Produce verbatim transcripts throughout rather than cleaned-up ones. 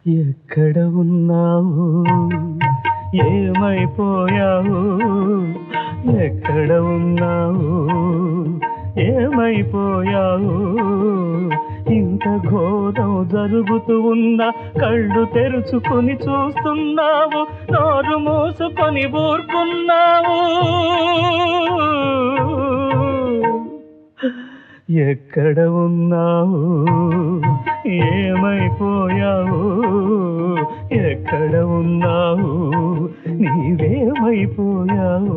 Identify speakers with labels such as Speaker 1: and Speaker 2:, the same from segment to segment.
Speaker 1: ఎక్కడ ఉన్నావు ఏమైపోయావు ఎక్కడ ఉన్నావు ఏమైపోయావు ఇంత ఘోరం జరుగుతూ ఉన్నా కళ్ళు తెరుచుకొని చూస్తున్నావు నోరు మూసుకొని ఊరుకున్నావు ఎక్కడ ఉన్నావు ఏమైపోయావు ఎక్కడ ఉన్నావు నీవేమైపోయావు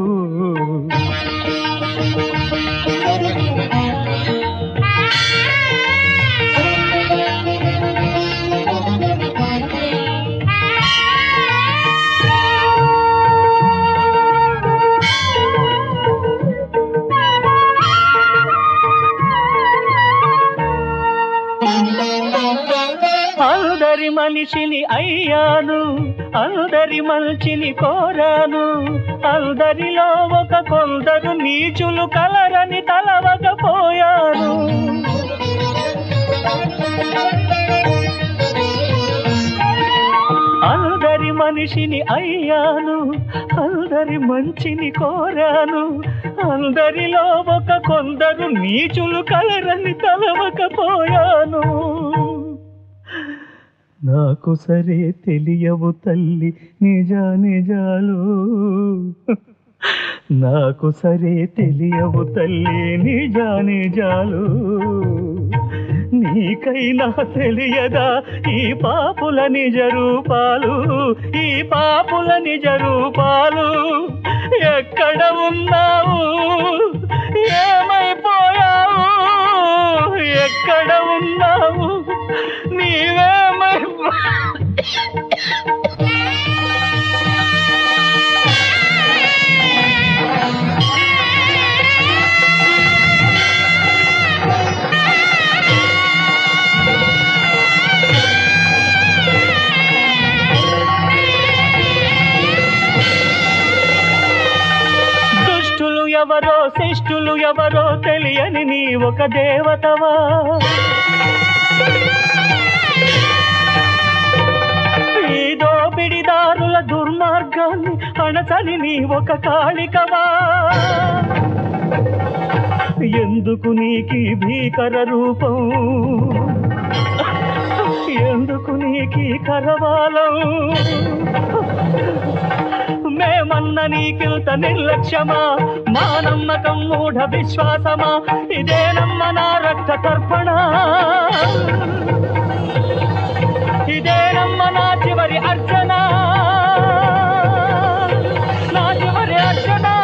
Speaker 1: అందరి మనిషిని అయ్యాను అందరి మంచిని కోరాను అందరిలో ఒక కొందరు నీచులు కలరని తలవకపోయాను అందరి మనిషిని అయ్యాను అందరి మంచిని కోరాను అందరిలో ఒక కొందరు నీచులు కలరని తలవకపోయాను నాకు సరే తెలియవు తల్లి నిజా నిజాలు నాకు సరే తెలియవు తల్లి నిజా నిజాలు నీకైనా తెలియదా ఈ పాపుల నిజ రూపాలు ఈ పాపుల నిజ రూపాలు ఎక్కడ ఉన్నావు ఏమైపోయావు ఎక్కడ ఉన్నావు నీవేమైపో దుష్టులు ఎవరో శిష్టులు ఎవరో తెలియని నీ ఒక దేవతవా ఈ దోపిడిదారుల దుర్మార్గాన్ని అణచని నీ ఒక కాళికవా ఎందుకు నీకీ భీకర రూపం ఎందుకు నీకీ కరవాలం మేమన్న నీకింత నిర్లక్ష్యమా మా నమ్మకం మూఢ విశ్వాసమా ఇదేనమ్మ నా రక్త తర్పణ ఇదేనమ్మ నా చివరి అర్చన నా చివరి అర్చన